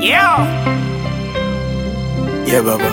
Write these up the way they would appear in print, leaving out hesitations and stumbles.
Yeah. Yeah, Baba.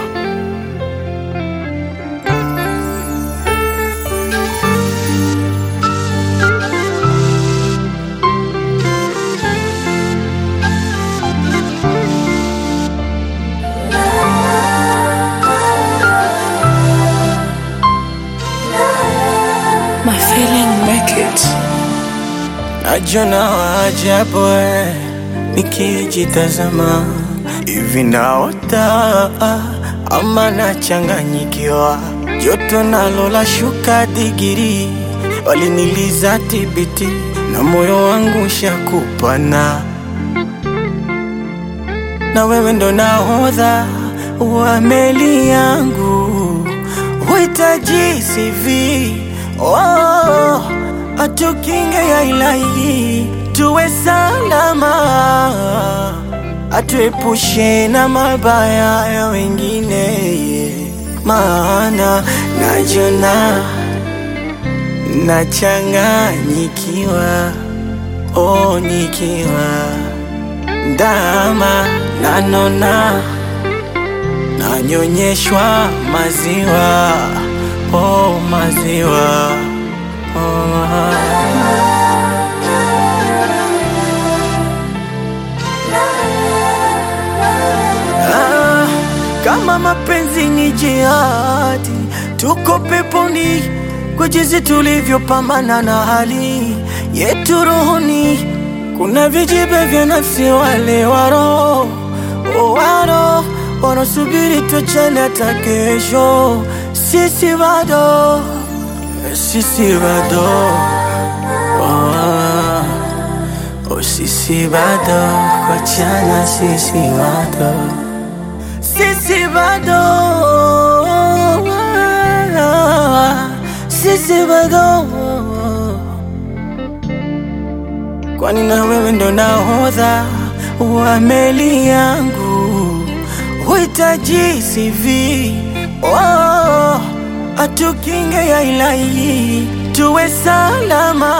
My feeling make it. Najona waajabu nikijitazama hivi naota ama nachanganyikiwa, joto nalo la shuka digiri, waliniliza tibiti na moyo wangu shakupana, na wewe ndo nahodha wa meli yangu, huhitaji CV. Oh, atukinge ya ilahi, tuwe salama, atuepushe na mabaya ya wengine, maana najona nachanganyikiwa, oh, nikiwa ndama nanona nanyonyeshwa maziwa, oh, maziwa, oh. Kama mapenzi ni jihadi, tuko peponi kwa jinsi tulivyopambana na hali yetu rohoni. Kuna vijibe vya nafsi, wale waro wanasubiri tuachane hata kesho. Sisi bado sisi bado kuachana, sisi bado, kwani na wewe ndo nahodha wa meli yangu, huhitaji CV. Oh, atukinge ya ilahi, tuwe salama,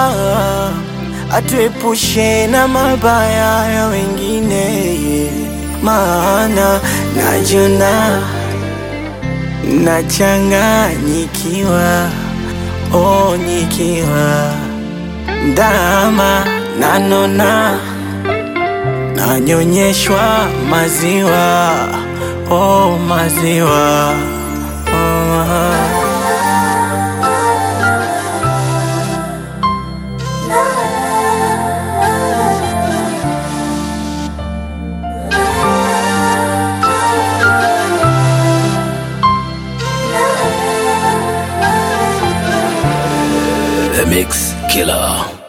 atuepushe na mabaya ya wengine, maana najona nachanganyikiwa, oh, nikiwa ndama nanona nanyonyeshwa maziwa, oh, maziwa, oh. The Mix Killer.